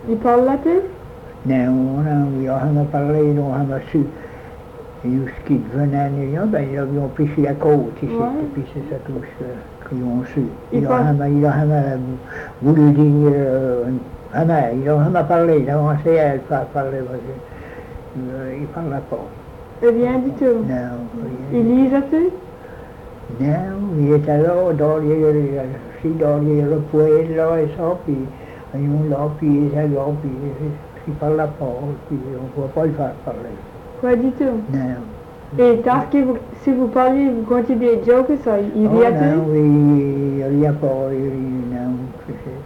Il parle latin? Non, non, io non parlé, non non su. Jusqu'ils venaient, ils ont pris sur la côte ici, Ouais. et puis c'est ça tous qu'ils ont su. Il Ils ont parle- jamais voulu dire, ils ont jamais parlé, ils ont essayé de parler, parce qu'ils ne parlaient pas. Rien du tout. Non, Il rien. lisait-tu? Non, il était là, dans les poêles, là, et ça, puis ils ont là, puis ils étaient là, puis ils ne parlaient pas, puis on ne pouvait pas le faire parler. Pas du tout. Non. Et si vous parliez, vous comptiez des jokes, ça, il Oh riait-tu? non, il n'y a pas, non,